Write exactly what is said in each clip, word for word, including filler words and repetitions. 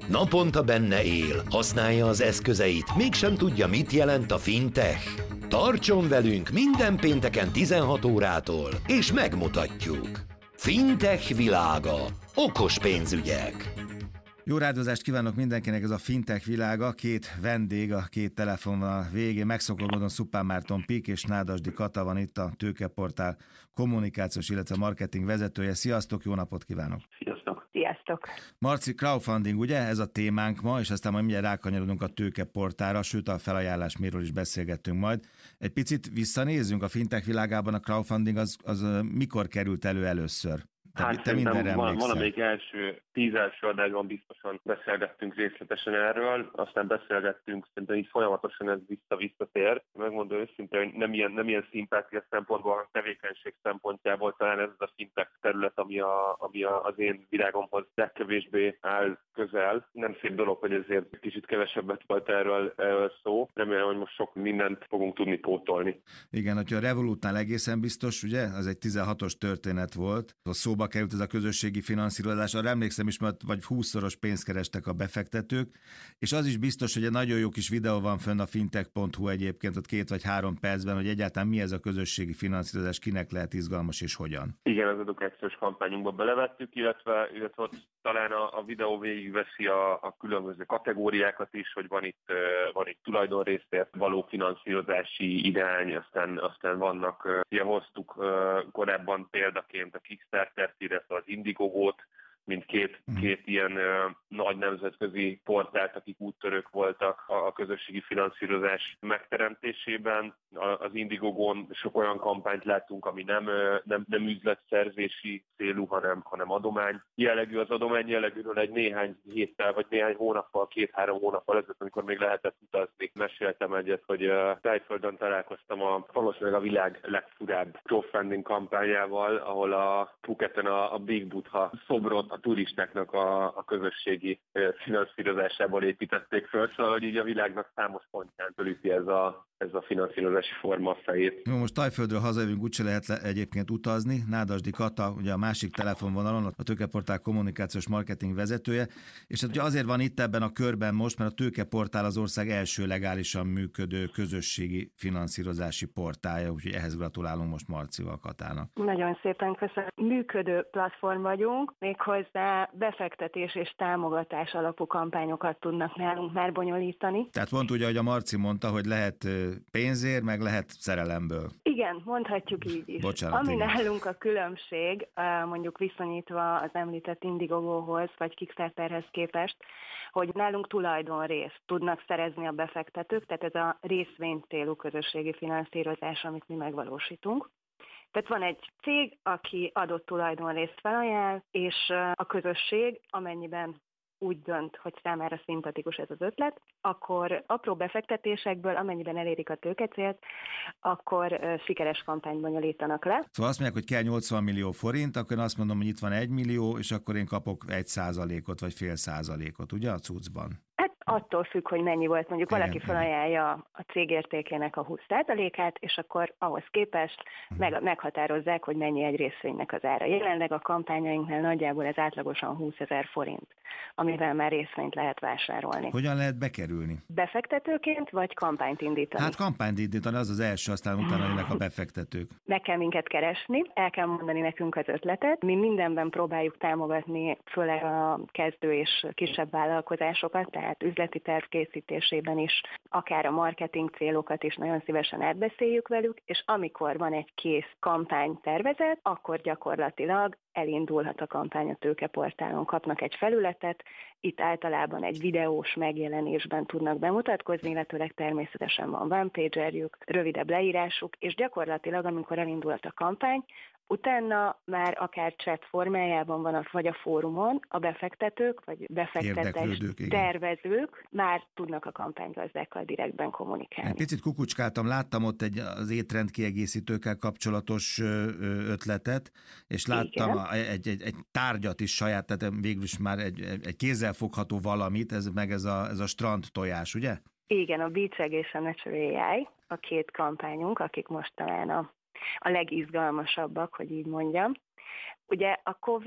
Naponta benne él, használja az eszközeit, mégsem tudja, mit jelent a fintech? Tartson velünk minden pénteken tizenhat órától, és megmutatjuk. Fintech világa. Okos pénzügyek. Jó rádozást kívánok mindenkinek, ez a fintech világa. Két vendég a két telefonnal végén. Megszokott módon Szupán Márton Pik és Nádasdy Kata van itt, a Tőkeportál kommunikációs, illetve marketing vezetője. Sziasztok, jó napot kívánok! Sziasztok! Sziasztok! Marci, crowdfunding, ugye? Ez a témánk ma, és aztán majd mindjárt rákanyarodunk a Tőkeportálra, sőt a felajánlás miről is beszélgettünk majd. Egy picit visszanézzünk a fintech világában, a crowdfunding az, az mikor került elő először? Te, hát te mindenre van, emlékszel. valamelyik első, tíz első adásban biztosan beszélgettünk részletesen erről, aztán beszélgettünk, szerintem így folyamatosan ez vissza-visszatér. Megmondom őszintén, hogy nem ilyen, nem ilyen szimpátia szempontból, a tevékenység szempontjából talán ez az a fintech terület, ami, a, ami a, az én világomhoz legkevésbé áll közel. Nem szép dolog, hogy ezért kicsit kevesebbet volt erről, erről szó. Remélem, hogy most sok mindent fogunk tudni pótolni. Igen, hogyha a Revolutnál egészen biztos, ugye? Az egy tizenhatos történet volt. A szóba került ez a közösségi finanszírozás. Arra emlékszem is, mert vagy húszszoros pénzt kerestek a befektetők, és az is biztos, hogy egy nagyon jó kis videó van fönn a fintech pont hu egyébként, ott két vagy három percben, hogy egyáltalán mi ez a közösségi finanszírozás, kinek lehet izgalmas és hogyan. Igen, az edukációs kampányunkba belevettük, illetve, illetve ott talán a, a videó végigveszi a, a különböző kategóriákat is, hogy van itt, van itt tulajdonrészért való finanszírozási irány, aztán, aztán vannak, ugye hoztuk korábban példaként a Kickstarter-t, illetve az Indiegogo-t, mint két, két ilyen uh, nagy nemzetközi portált, akik úttörők voltak a, a közösségi finanszírozás megteremtésében. A, az Indiegogon sok olyan kampányt láttunk, ami nem, uh, nem, nem üzletszerzési célú, hanem, hanem adomány jellegű. Az adomány jellegűről egy néhány héttel, vagy néhány hónappal, két-három hónappal ezelőtt, amikor még lehetett utazni, meséltem egyet, hogy uh, Tájföldön találkoztam a valószínűleg a világ legfurább crowdfunding kampányával, ahol a Phuketen a, a Big Buddha szobrot a turistáknak a, a közösségi finanszírozásából építették föl, szóval hogy így a világnak számos pontján fölüti ez a, ez a finanszírozási forma a fejét. Jó, most Tájföldről hazajövünk, úgyse lehet le, egyébként utazni. Nádasdy Kata, ugye a másik telefonvonalon, a Tőkeportál kommunikációs marketing vezetője, és hát ugye azért van itt ebben a körben most, mert a Tőkeportál az ország első legálisan működő közösségi finanszírozási portálja, úgyhogy ehhez gratulálunk most Marcival, Katának. Nagyon szépen köszönöm. Működő platform vagyunk, méghozzá befektetés és támogatás alapú kampányokat tudnak nálunk már bonyolítani. Tehát pont ugye, hogy a Marci mondta, hogy lehet pénzért, meg lehet szerelemből. Igen, mondhatjuk így is. Bocsánat, Ami igen. nálunk a különbség, mondjuk viszonyítva az említett Indiegogohoz vagy Kickstarterhez képest, hogy nálunk tulajdonrészt tudnak szerezni a befektetők, tehát ez a részvénycélú közösségi finanszírozás, amit mi megvalósítunk. Tehát van egy cég, aki adott tulajdonrészt felajánl, és a közösség, amennyiben úgy dönt, hogy számára szimpatikus ez az ötlet, akkor apró befektetésekből, amennyiben elérik a tőkecélt, akkor sikeres kampányt bonyolítanak le. Szóval azt mondják, hogy kell nyolcvan millió forint, akkor én azt mondom, hogy itt van egy millió, és akkor én kapok egy százalékot, vagy fél százalékot, ugye a cuccban? Hát attól függ, hogy mennyi volt. Mondjuk igen, valaki felajánlja a cég értékének a húsz százalékát, és akkor ahhoz képest hmm. meg, meghatározzák, hogy mennyi egy részvénynek az ára. Jelenleg a kampányainknál nagyjából ez átlagosan húszezer forint, amivel már részvényt lehet vásárolni. Hogyan lehet bekerülni? Befektetőként, vagy kampányt indítani? Hát kampányt indítani, az az első, aztán utána jönnek a befektetők. Meg kell minket keresni, el kell mondani nekünk az ötletet. Mi mindenben próbáljuk támogatni, főleg a kezdő és kisebb vállalkozásokat, tehát üzleti terv készítésében is, akár a marketing célokat is nagyon szívesen átbeszéljük velük, és amikor van egy kész kampánytervezet, akkor gyakorlatilag elindulhat a kampány a Tőkeportálon, kapnak egy felületet, itt általában egy videós megjelenésben tudnak bemutatkozni, illetőleg természetesen van one pagerjük, rövidebb leírásuk, és gyakorlatilag amikor elindult a kampány, utána már akár chat formájában van, vagy a fórumon a befektetők, vagy befektetés tervezők már tudnak a kampánygazdákkal direktben kommunikálni. Egy picit kukucskáltam, láttam ott egy, az étrend kiegészítőkkel kapcsolatos ötletet, és láttam egy, egy, egy tárgyat is saját, tehát végül is már egy, egy kézzelfogható valamit, ez meg ez a, ez a strand tojás, ugye? Igen, a Beachegg és a Natural á i, a két kampányunk, akik most talán a a legizgalmasabbak, hogy így mondjam. Ugye a Covid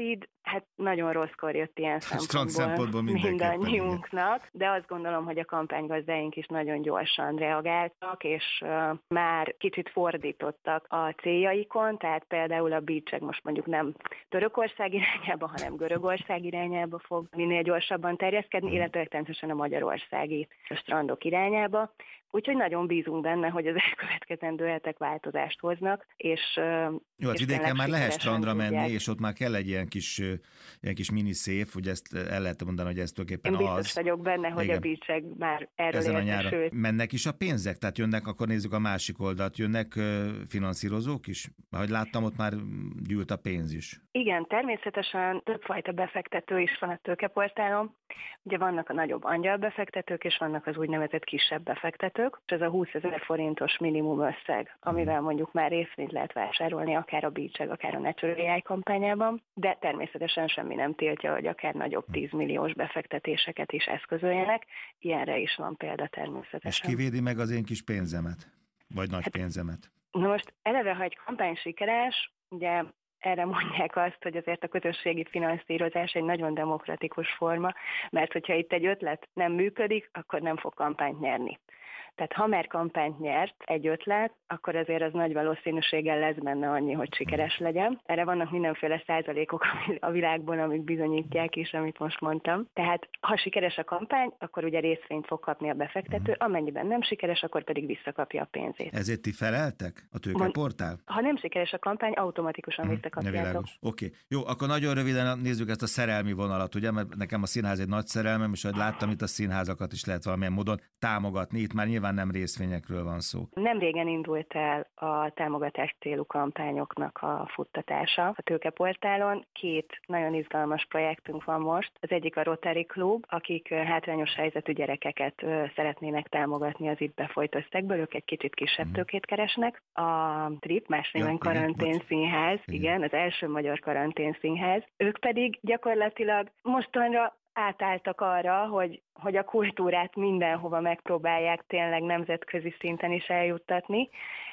Hát nagyon rosszkor jött ilyen szempontból, szempontból mindannyiunknak, de azt gondolom, hogy a kampánygazdáink is nagyon gyorsan reagáltak, és uh, már kicsit fordítottak a céljaikon, tehát például a Beacheg most mondjuk nem Törökország irányába, hanem Görögország irányába fog minél gyorsabban terjeszkedni, illetve természetesen a magyarországi strandok irányába. Úgyhogy nagyon bízunk benne, hogy az elkövetkezendő hetek változást hoznak, és jó, hát vidéken már lehet strandra tudják. menni, és ott már kell egy ilyen kis, ilyen kis mini széf, ugye ezt el lehet mondani, hogy ez tulajdonképpen az. Én az. biztos vagyok benne, hogy igen. A Beacheg már erről ezen a nyáron értesült. Mennek is a pénzek? Tehát jönnek, akkor nézzük a másik oldalt, jönnek finanszírozók is? Ahogy láttam, ott már gyűlt a pénz is. Igen, természetesen többfajta befektető is van a tőkeportálon. Ugye vannak a nagyobb angyalbefektetők, és vannak az úgynevezett kisebb befektetők, és ez a húszezer forintos minimum összeg, amivel mondjuk már részvényt lehet vásárolni, akár a Beacheg, akár a Natural á i kampányában, de természetesen semmi nem tiltja, hogy akár nagyobb tízmilliós befektetéseket is eszközöljenek. Ilyenre is van példa természetesen. És kivédi meg az én kis pénzemet? Vagy nagy hát, pénzemet? Na most eleve, ha egy kampány sikeres, ugye erre mondják azt, hogy azért a közösségi finanszírozás egy nagyon demokratikus forma, mert hogyha itt egy ötlet nem működik, akkor nem fog kampányt nyerni. Tehát ha már kampányt nyert egy ötlet, akkor azért az nagy valószínűséggel lesz benne annyi, hogy sikeres legyen. Erre vannak mindenféle százalékok a világban, amik bizonyítják is, amit most mondtam. Tehát ha sikeres a kampány, akkor ugye részvényt fog kapni a befektető, amennyiben nem sikeres, akkor pedig visszakapja a pénzét. Ezért ti feleltek? A tőkeportál? Ha nem sikeres a kampány, automatikusan hmm, visszakapjátok. Oké. Okay. Jó, akkor nagyon röviden nézzük ezt a szerelmi vonalat, ugye, mert nekem a színház egy nagy szerelmem, és ahogy láttam, itt a színházakat is lehet valamilyen módon támogatni. Itt már nyilván nem részvényekről van szó. Nem régen indult el a támogatás célú kampányoknak a futtatása a tőkeportálon. Két nagyon izgalmas projektünk van most. Az egyik a Rotary Club, akik hátrányos helyzetű gyerekeket szeretnének támogatni az itt befolyt összegből, ők egy kicsit kisebb tőkét keresnek. A TRIP, más néven ja, karanténszínház, igen, igen, az első magyar karanténszínház, ők pedig gyakorlatilag mostanra átálltak arra, hogy, hogy a kultúrát mindenhova megpróbálják tényleg nemzetközi szinten is eljuttatni,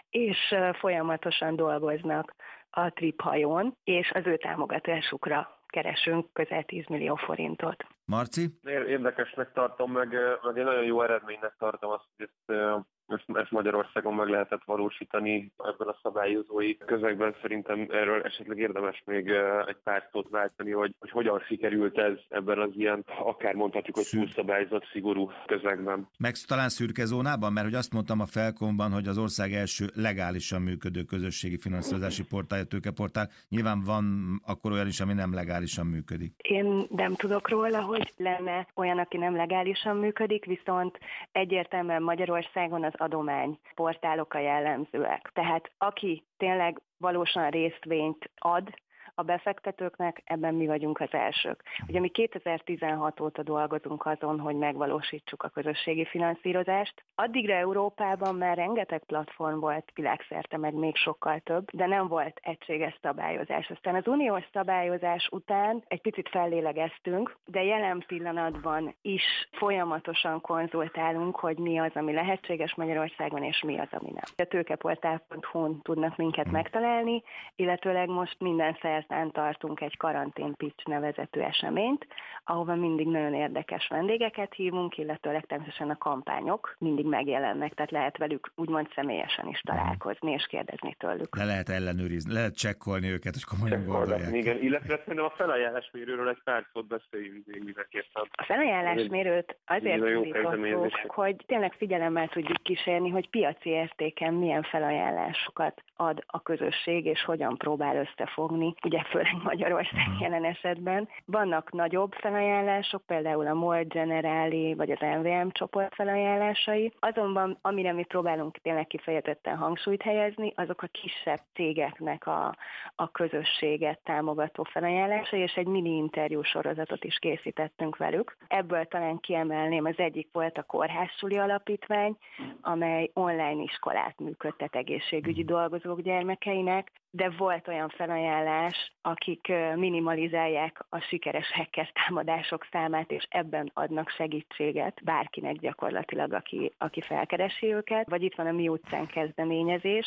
és folyamatosan dolgoznak a TRIP hajón, és az ő támogatásukra keresünk közel tíz millió forintot. Marci? Érdekesnek tartom, meg, meg egy nagyon jó eredménynek tartom azt, hogy ezt, ezt, ezt Magyarországon meg lehetett valósítani ebben a szabályozói közegben. Szerintem erről esetleg érdemes még egy pár szót váltani, hogy, hogy hogyan sikerült ez ebben az ilyen, akár mondhatjuk, hogy túlszabályozott, szigorú közegben. Meg talán szürke zónában, mert hogy azt mondtam a Felkomban, hogy az ország első legálisan működő közösségi finanszírozási portálja, tőkeportál. Nyilván van akkor olyan is, ami nem legálisan működik. Én nem tudok róla, hogy lenne olyan, aki nem legálisan működik, viszont egyértelműen Magyarországon az adomány portálok a jellemzőek. Tehát aki tényleg valósan részvényt ad a befektetőknek, ebben mi vagyunk az elsők. Ugye mi kétezer-tizenhat óta dolgozunk azon, hogy megvalósítsuk a közösségi finanszírozást. Addigra Európában már rengeteg platform volt világszerte, meg még sokkal több, de nem volt egységes szabályozás. Aztán az uniós szabályozás után egy picit fellélegeztünk, de jelen pillanatban is folyamatosan konzultálunk, hogy mi az, ami lehetséges Magyarországon, és mi az, ami nem. A tőkeportál pont hu-n tudnak minket megtalálni, illetőleg most minden szerdán tartunk egy karantén pitch nevezetű eseményt, ahova mindig nagyon érdekes vendégeket hívunk, illetőleg természetesen a kampányok mindig megjelennek, tehát lehet velük úgymond személyesen is találkozni és kérdezni tőlük. Le lehet ellenőrizni, lehet csekkolni őket, és komolyan gondolják. Igen, illetve szerintem a felajánlásmérőről egy pár szót beszéljünk még mindenképpen. A felajánlásmérőt azért indítottuk, hogy tényleg figyelemmel tudjuk kísérni, hogy piaci értéken milyen felajánlásokat ad a közösség, és hogyan próbál összefogni, ugye főleg Magyarország jelen esetben. Vannak nagyobb felajánlások, például a MOL Generali, vagy az en vé em csoport felajánlásai. Azonban, amire mi próbálunk tényleg kifejezetten hangsúlyt helyezni, azok a kisebb cégeknek a, a közösséget támogató felajánlásai, és egy mini interjú sorozatot is készítettünk velük. Ebből talán kiemelném, az egyik volt a Kórházsuli Alapítvány, amely online iskolát működtet egészségügyi dolgozók gyermekeinek, de volt olyan felajánlás, akik minimalizálják a sikeres hacker támadások számát, és ebben adnak segítséget bárkinek gyakorlatilag, aki, aki felkeresi őket. Vagy itt van a Mi utcán kezdeményezés,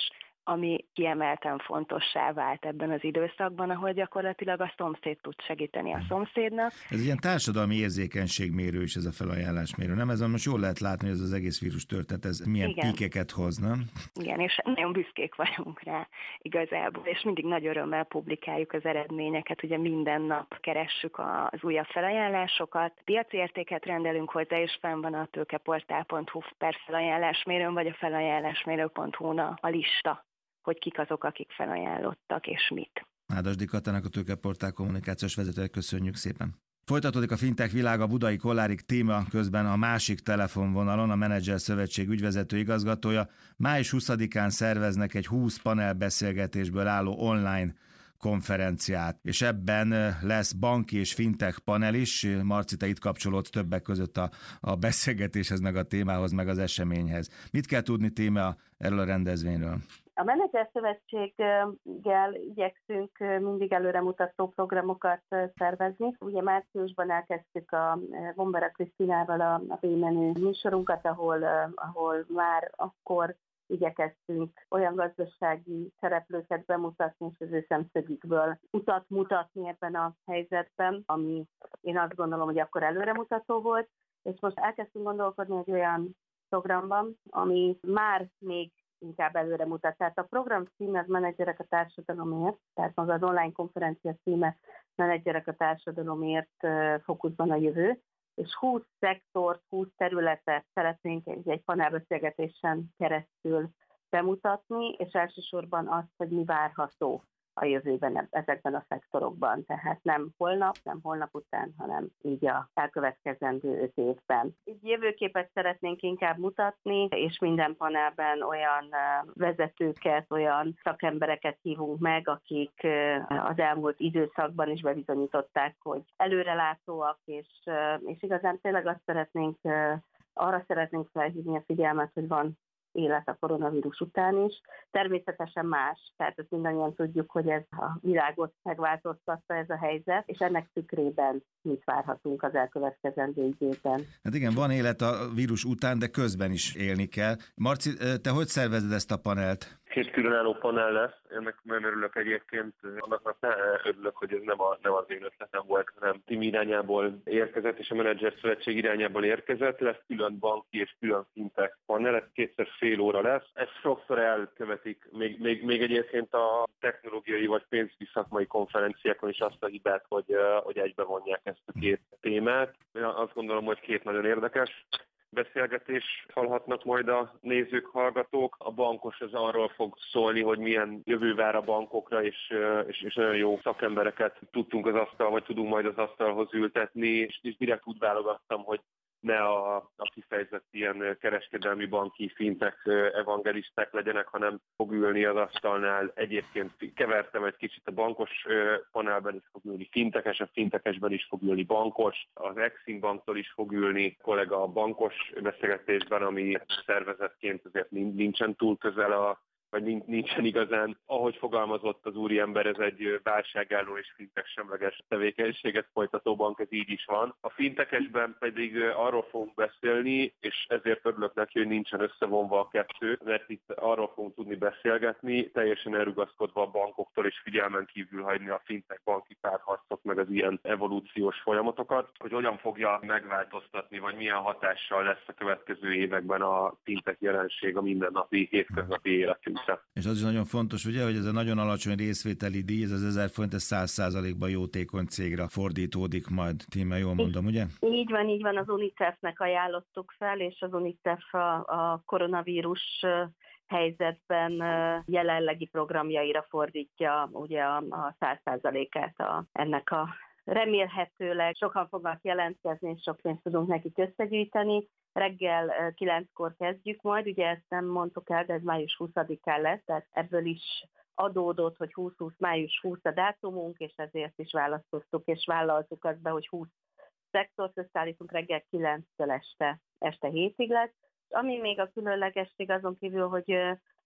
ami kiemelten fontossá vált ebben az időszakban, ahol gyakorlatilag a szomszéd tud segíteni a szomszédnak. Ez ilyen társadalmi érzékenységmérő is ez a felajánlásmérő, nem? Ez most jól lehet látni, hogy ez az egész vírus történet, ez milyen Igen. píkeket hoz, nem? Igen, és nagyon büszkék vagyunk rá igazából, és mindig nagy örömmel publikáljuk az eredményeket, ugye minden nap keressük az újabb felajánlásokat, piaci értéket rendelünk hozzá, és fenn van a tőkeportál pont hu per felajánlásmérőn, vagy a felajánlásmérő pont hu-n a lista, hogy kik azok, akik felajánlottak, és mit. Nádasdy Katának, a Tőkeportál kommunikációs vezetőjét köszönjük szépen. Folytatódik a fintech világa, Budai Kollárik téma közben a másik telefonvonalon, a Menedzser Szövetség ügyvezető igazgatója. május huszadikán szerveznek egy húsz panel beszélgetésből álló online konferenciát, és ebben lesz banki és fintech panel is. Marci, te itt kapcsolódsz többek között a, a beszélgetéshez, meg a témához, meg az eseményhez. Mit kell tudni, téma, erről a rendezvényről? A Menedzser Szövetséggel igyekszünk mindig előremutató programokat szervezni. Ugye márciusban elkezdtük a Bombera Krisztinával a, a B-menü műsorunkat, ahol, ahol már akkor igyekeztünk olyan gazdasági szereplőket bemutatni, és az ő szemszögükből utat mutatni ebben a helyzetben, ami én azt gondolom, hogy akkor előremutató volt. És most elkezdtünk gondolkodni egy olyan programban, ami már még inkább előre mutat. Tehát a program címe az Menedzserek a társadalomért, tehát maga az online konferencia címe Menedzserek a társadalomért, fókuszban a jövő, és húsz szektort, húsz területet szeretnénk egy, egy panelbeszélgetésen keresztül bemutatni, és elsősorban azt, hogy mi várható a jövőben ezekben a szektorokban. Tehát nem holnap, nem holnap után, hanem így a elkövetkezendő öt évben. Így jövőképet szeretnénk inkább mutatni, és minden panelben olyan vezetőket, olyan szakembereket hívunk meg, akik az elmúlt időszakban is bebizonyították, hogy előrelátóak, és, és igazán tényleg azt szeretnénk, arra szeretnénk felhívni a figyelmet, hogy van élet a koronavírus után is. Természetesen más, tehát ezt mindannyian tudjuk, hogy ez a világot megváltoztatta ez a helyzet, és ennek tükrében mit várhatunk az elkövetkezendő időben. Hát igen, van élet a vírus után, de közben is élni kell. Marci, te hogy szervezed ezt a panelt? Két különálló panel lesz, ennek nagyon örülök egyébként, annak örülök, hogy ez nem, a, nem az én ötletem volt, hanem Tim irányából érkezett, és a Menedzser Szövetség irányából érkezett, lesz külön banki és külön fintech panel, ez kétszer fél óra lesz. Ezt sokszor elkövetik, még, még, még egyébként a technológiai vagy pénzügyi szakmai konferenciákon is azt a hibát, hogy, hogy egybevonják ezt a két témát. Én azt gondolom, hogy két nagyon érdekes beszélgetés hallhatnak majd a nézők, hallgatók. A bankos az arról fog szólni, hogy milyen jövő vár a bankokra, és, és, és nagyon jó szakembereket tudtunk az asztal, vagy tudunk majd az asztalhoz ültetni, és, és direkt úgy válogattam, hogy ne a, a kifejezett ilyen kereskedelmi banki fintech evangelisták legyenek, hanem fog ülni az asztalnál. Egyébként kevertem egy kicsit a bankos panelben is fog ülni fintekes, a fintekesben is fog ülni bankos, az Exim banktól is fog ülni kollega a bankos beszélgetésben, ami szervezetként azért nincsen túl közel a vagy nincsen igazán, ahogy fogalmazott az úriember, ez egy válságálló és fintech semleges tevékenységet folytató bank, ez így is van. A fintekesben pedig arról fogunk beszélni, és ezért örülök neki, hogy nincsen összevonva a kettő, mert itt arról fogunk tudni beszélgetni, teljesen elrugaszkodva a bankoktól, és figyelmen kívül hagyni a fintech banki párharcot, meg az ilyen evolúciós folyamatokat, hogy hogyan fogja megváltoztatni, vagy milyen hatással lesz a következő években a fintech jelenség a mindennapi, hétköznapi életünk. És az is nagyon fontos, ugye, hogy ez a nagyon alacsony részvételi díj, ez az ezer forint, ez száz százalékban jótékony cégre fordítódik majd. Tíme, jól mondom, ugye? Így van, így van, az UNICEF-nek ajánlottuk fel, és az UNICEF a, a koronavírus helyzetben jelenlegi programjaira fordítja ugye a száz százalékát a, ennek a remélhetőleg sokan fognak jelentkezni, és sok pénzt tudunk nekik összegyűjteni. Reggel kilenckor kezdjük majd, ugye ezt nem mondtuk el, de ez május huszadikán lesz, tehát ebből is adódott, hogy húsz húsz május huszadika a dátumunk, és ezért is választottuk, és vállaltuk azt be, hogy húsz szektort összeállítunk reggel kilenctől este, este hétig lesz. Ami még a különlegesség azon kívül, hogy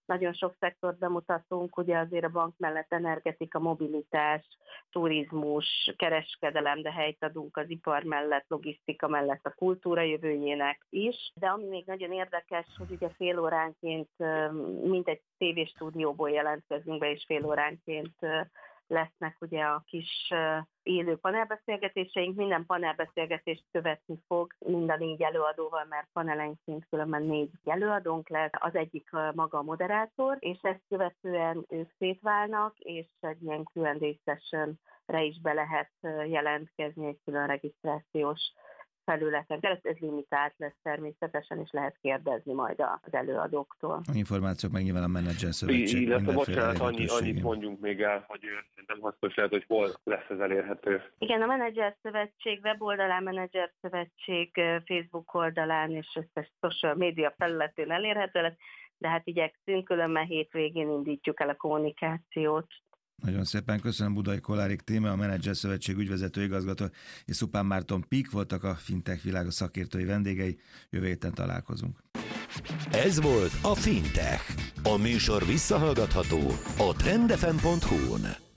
nagyon sok szektort bemutatunk, ugye azért a bank mellett energetika, mobilitás, turizmus, kereskedelem, de helyt adunk az ipar mellett, logisztika mellett a kultúra jövőjének is. De ami még nagyon érdekes, hogy ugye fél óránként mindegy tévéstúdióból jelentkezünk be, és fél óránként lesznek ugye a kis élő panelbeszélgetéseink, minden panelbeszélgetést követni fog mind a négy előadóval, mert panelenként különben négy előadónk lesz, az egyik maga a moderátor, és ezt követően ők szétválnak, és egy ilyen Q and A sessionre is be lehet jelentkezni egy külön regisztrációs felületen. De ez limitált lesz természetesen, és lehet kérdezni majd az előadóktól. A információk meg nyilván a Menedzser Szövetség. Illetve bocsánat, annyi, annyit mondjunk még el, hogy szerintem hasznos lehet, hogy hol lesz ez elérhető. Igen, a Menedzser Szövetség weboldalán, Menedzser Szövetség Facebook oldalán és összes social media felületén elérhető lesz, de hát igyekszünk, különben hétvégén indítjuk el a kommunikációt. Nagyon szépen köszönöm. Budai Kolárik Tíme, a Menedzser Szövetség ügyvezető igazgató, és Szupán Márton Pík voltak a Fintech világa szakértői vendégei. Jövő héten találkozunk. Ez volt a Fintech. A műsor visszahallgatható a trend f m pont hu-n.